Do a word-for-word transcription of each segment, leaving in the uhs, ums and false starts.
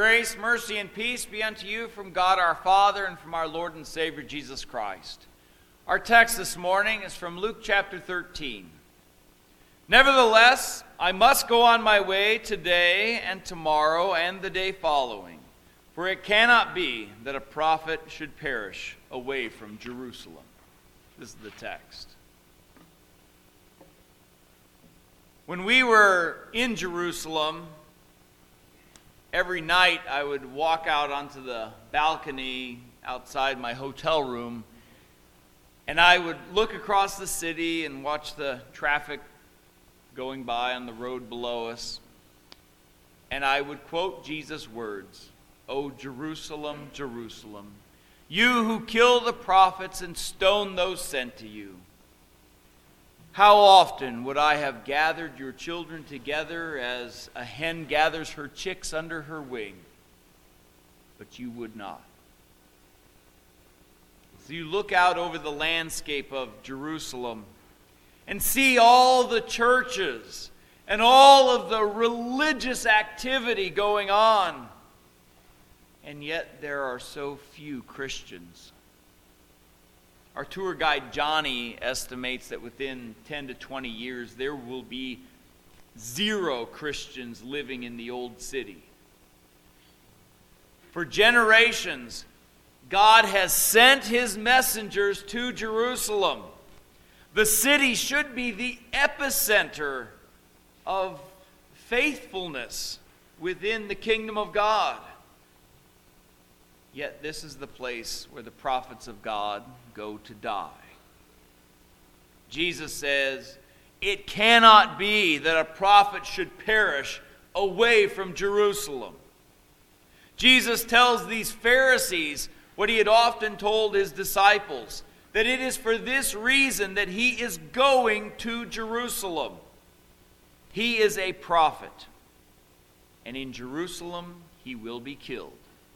Grace, mercy, and peace be unto you from God our Father and from our Lord and Savior Jesus Christ. Our text this morning is from Luke chapter thirteen. Nevertheless, I must go on my way today and tomorrow and the day following, for it cannot be that a prophet should perish away from Jerusalem. This is the text. When we were in Jerusalem, every night I would walk out onto the balcony outside my hotel room, and I would look across the city and watch the traffic going by on the road below us, and I would quote Jesus' words, "O Jerusalem, Jerusalem, you who kill the prophets and stone those sent to you. How often would I have gathered your children together as a hen gathers her chicks under her wing, but you would not." So you look out over the landscape of Jerusalem and see all the churches and all of the religious activity going on, and yet there are so few Christians. Our tour guide Johnny estimates that within ten to twenty years there will be zero Christians living in the old city. For generations, God has sent his messengers to Jerusalem. The city should be the epicenter of faithfulness within the kingdom of God. Yet this is the place where the prophets of God go to die. Jesus says, it cannot be that a prophet should perish away from Jerusalem. Jesus tells these Pharisees what he had often told his disciples, that it is for this reason that he is going to Jerusalem. He is a prophet, and in Jerusalem he will be killed.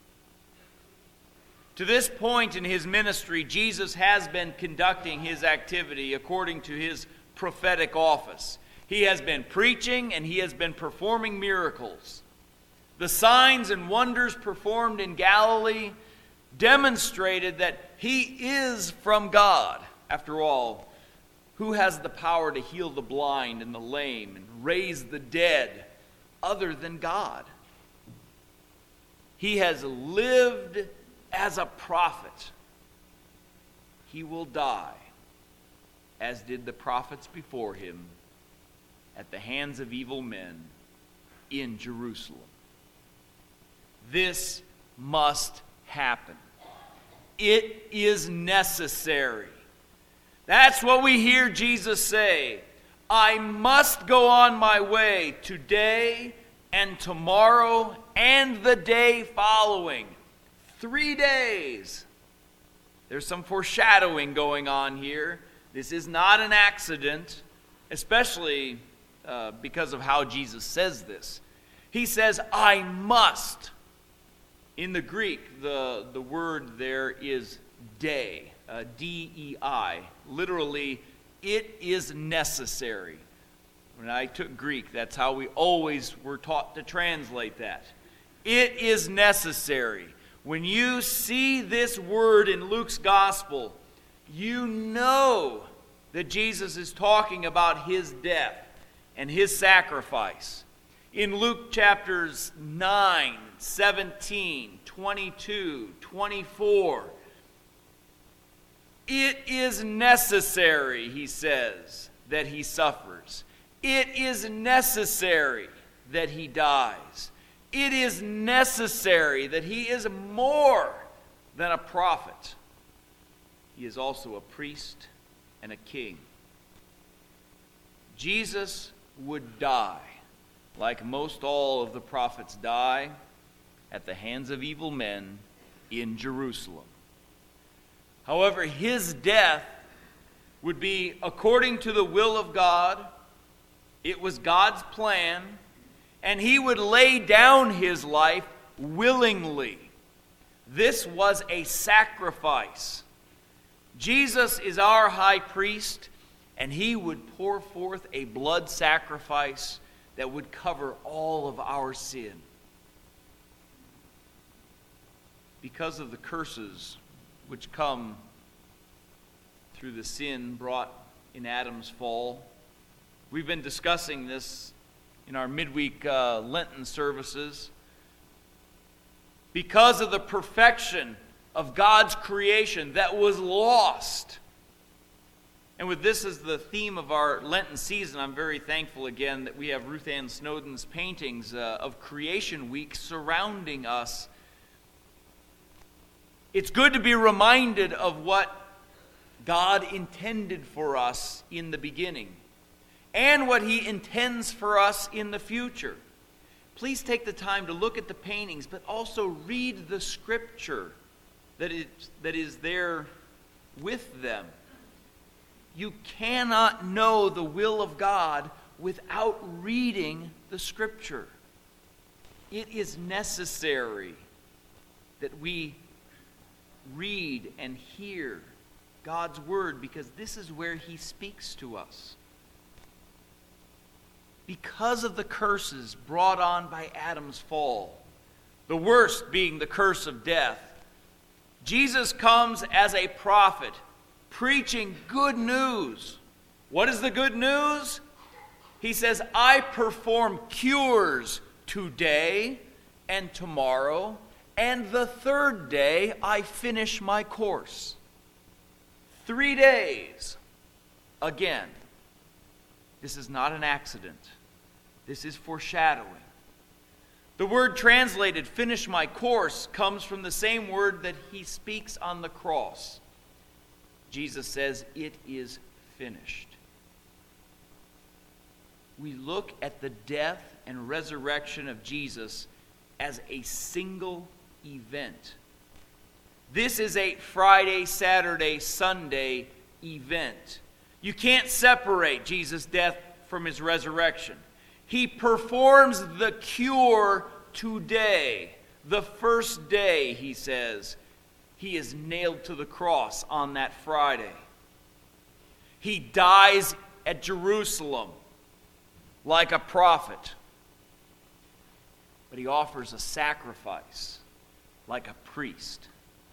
To this point in his ministry, Jesus has been conducting his activity according to his prophetic office. He has been preaching and he has been performing miracles. The signs and wonders performed in Galilee demonstrated that he is from God. After all, who has the power to heal the blind and the lame and raise the dead other than God? He has lived as a prophet. He will die, as did the prophets before him, at the hands of evil men in Jerusalem. This must happen. It is necessary. That's what we hear Jesus say. I must go on my way today and tomorrow and the day following. Three days. There's some foreshadowing going on here. This is not an accident, especially uh, because of how Jesus says this. He says, I must. In the Greek, the, the word there is dei, uh, D E I. Literally, it is necessary. When I took Greek, that's how we always were taught to translate that. It is necessary. When you see this word in Luke's gospel, you know that Jesus is talking about his death and his sacrifice. In Luke chapters nine, seventeen, twenty-two, twenty-four, it is necessary, he says, that he suffers. It is necessary that he dies. It is necessary that he is more than a prophet. He is also a priest and a king. Jesus would die, like most all of the prophets die, at the hands of evil men in Jerusalem. However, his death would be according to the will of God. It was God's plan, and he would lay down his life willingly. This was a sacrifice. Jesus is our high priest, and he would pour forth a blood sacrifice that would cover all of our sin. because of the curses which come through the sin brought in Adam's fall. We've been discussing this in our midweek uh, Lenten services. Because of the perfection of God's creation that was lost. And with this as the theme of our Lenten season, I'm very thankful again that we have Ruth Ann Snowden's paintings uh, of Creation Week surrounding us. It's good to be reminded of what God intended for us in the beginning and what He intends for us in the future. Please take the time to look at the paintings, but also read the scripture that is, that is there with them. You cannot know the will of God without reading the scripture. It is necessary that we read and hear God's word, because this is where He speaks to us. Because of the curses brought on by Adam's fall, the worst being the curse of death, Jesus comes as a prophet, preaching good news. What is the good news? He says, I perform cures today and tomorrow, and the third day I finish my course. Three days. Again, this is not an accident. This is foreshadowing. The word translated, finish my course, comes from the same word that He speaks on the cross. Jesus says, it is finished. We look at the death and resurrection of Jesus as a single event. This is a Friday, Saturday, Sunday event. You can't separate Jesus' death from His resurrection. He performs the cure today. The first day, He says, He is nailed to the cross on that Friday. He dies at Jerusalem like a prophet. But He offers a sacrifice like a priest.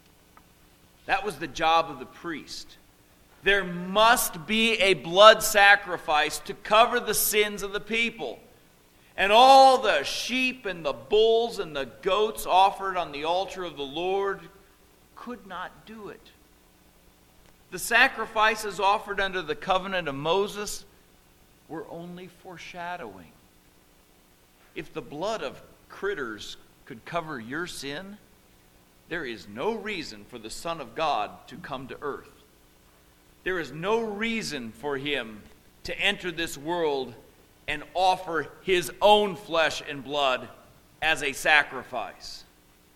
That was the job of the priest. There must be a blood sacrifice to cover the sins of the people. And all the sheep and the bulls and the goats offered on the altar of the Lord could not do it. The sacrifices offered under the covenant of Moses were only foreshadowing. If the blood of critters could cover your sin, there is no reason for the Son of God to come to earth. There is no reason for Him to enter this world and offer His own flesh and blood as a sacrifice.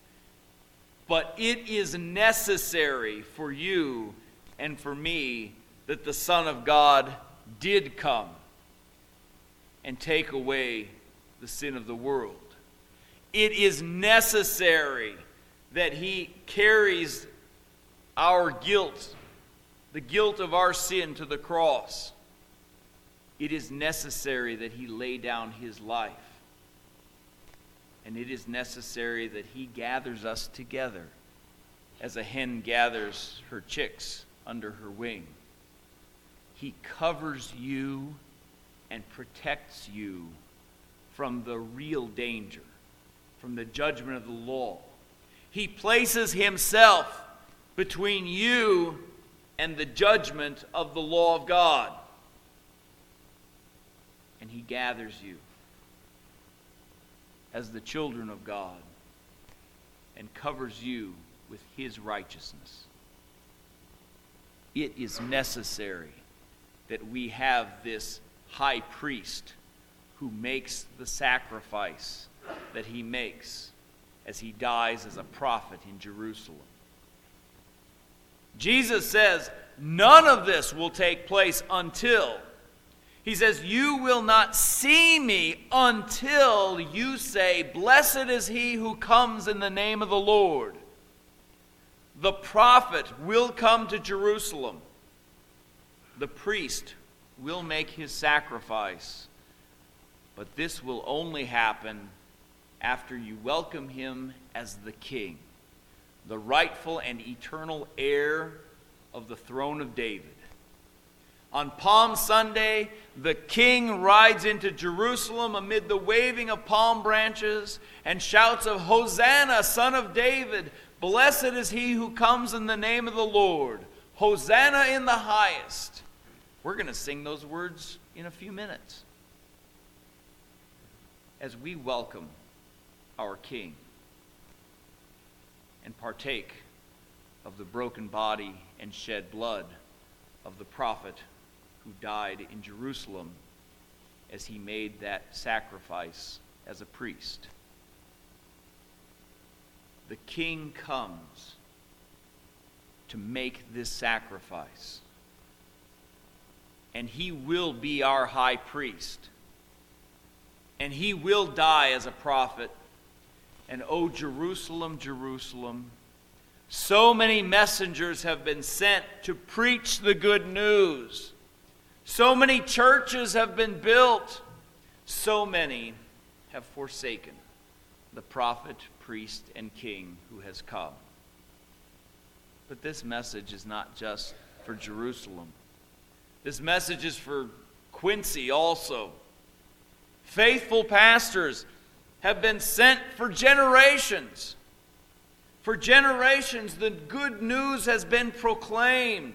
But it is necessary for you and for me that the Son of God did come and take away the sin of the world. It is necessary that He carries our guilt, the guilt of our sin, to the cross. It is necessary that He lay down His life. And it is necessary that He gathers us together as a hen gathers her chicks under her wing. He covers you and protects you from the real danger, from the judgment of the law. He places Himself between you and the judgment of the law of God. And He gathers you as the children of God and covers you with His righteousness. It is necessary that we have this high priest who makes the sacrifice that He makes as He dies as a prophet in Jerusalem. Jesus says none of this will take place until, He says, you will not see me until you say, blessed is he who comes in the name of the Lord. The prophet will come to Jerusalem. The priest will make his sacrifice. But this will only happen after you welcome him as the king. the rightful and eternal heir of the throne of David. On Palm Sunday, the King rides into Jerusalem amid the waving of palm branches and shouts of Hosanna, Son of David. Blessed is he who comes in the name of the Lord. Hosanna in the highest. We're going to sing those words in a few minutes as we welcome our King and partake of the broken body and shed blood of the prophet who died in Jerusalem as he made that sacrifice as a priest. The King comes to make this sacrifice, and he will be our high priest, and he will die as a prophet. And O Jerusalem, Jerusalem, so many messengers have been sent to preach the good news. So many churches have been built. So many have forsaken the prophet, priest, and king who has come. But this message is not just for Jerusalem. This message is for Quincy also. Faithful pastors have been sent for generations. For generations, the good news has been proclaimed.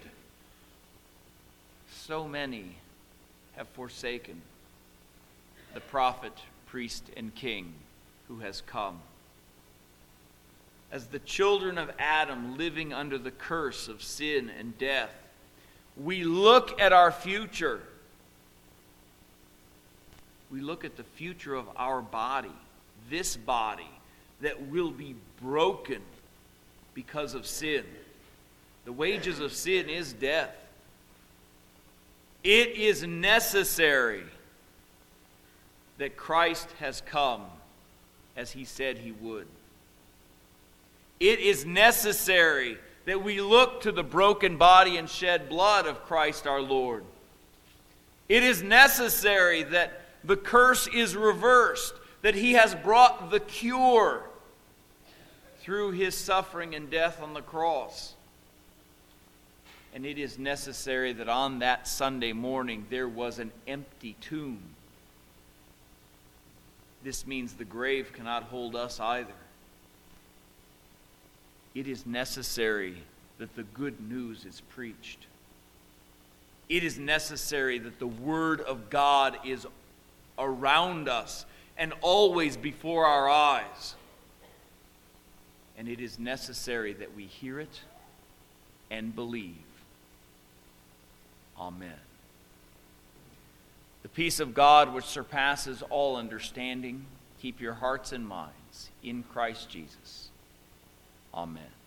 So many have forsaken the prophet, priest, and king who has come. As the children of Adam living under the curse of sin and death, we look at our future. We look at the future of our body. This body that will be broken because of sin. The wages of sin is death. It is necessary that Christ has come as he said he would. It is necessary that we look to the broken body and shed blood of Christ our Lord. It is necessary that the curse is reversed, that he has brought the cure through his suffering and death on the cross. And it is necessary that on that Sunday morning there was an empty tomb. This means the grave cannot hold us either. It is necessary that the good news is preached. It is necessary that the Word of God is around us and always before our eyes. And it is necessary that we hear it and believe. Amen. The peace of God which surpasses all understanding, keep your hearts and minds in Christ Jesus. Amen.